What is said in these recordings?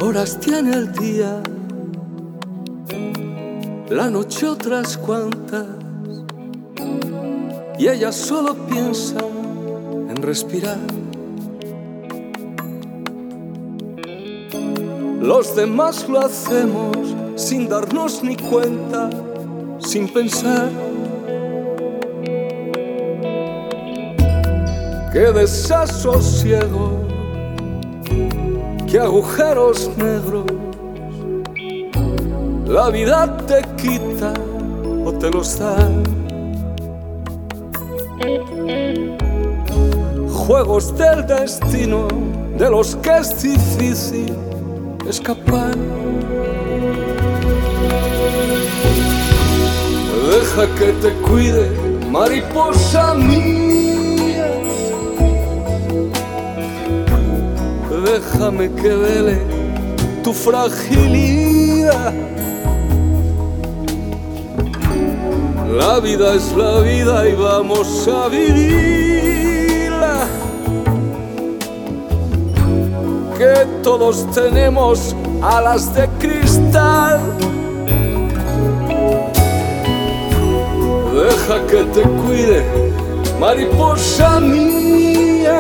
horas tiene el día, la noche otras cuantas, y ella solo piensa en respirar. Los demás lo hacemos sin darnos ni cuenta, sin pensar. Qué desasosiego, qué agujeros negros la vida te quita o te los da. Juegos del destino de los que es difícil escapar. Deja que te cuide, mariposa mía. Déjame que vele tu fragilidad. La vida es la vida y vamos a vivirla. Que todos tenemos alas de cristal. Deja que te cuide, mariposa mía.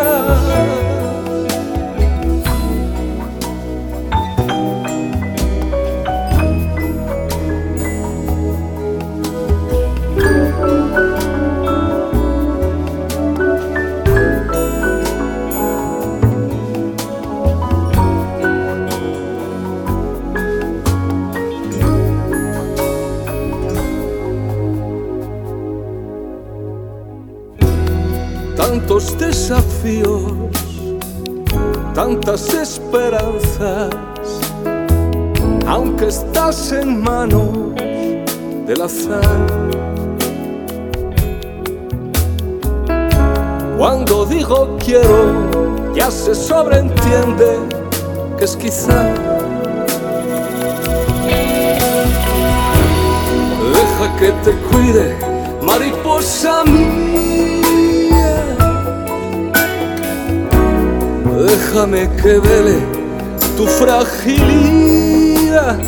Tantos desafíos, tantas esperanzas, aunque estás en manos del azar. Cuando digo quiero, ya se sobreentiende que es quizá. Deja que te cuide, mariposa mía. Déjame que vele tu fragilidad.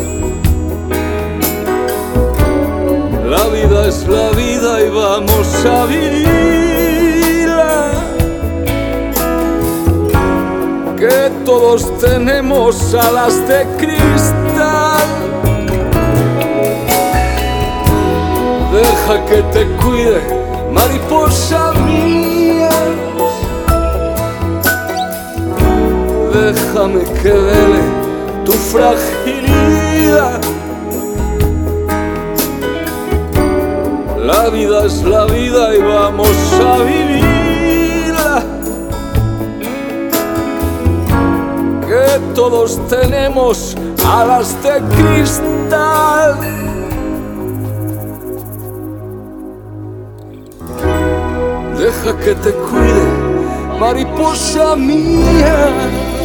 La vida es la vida y vamos a vivirla. Que todos tenemos alas de cristal. Deja que te cuide, mariposa mía. Déjame que vele tu fragilidad. La vida es la vida y vamos a vivirla. Que todos tenemos alas de cristal. Deja que te cuide, mariposa mía.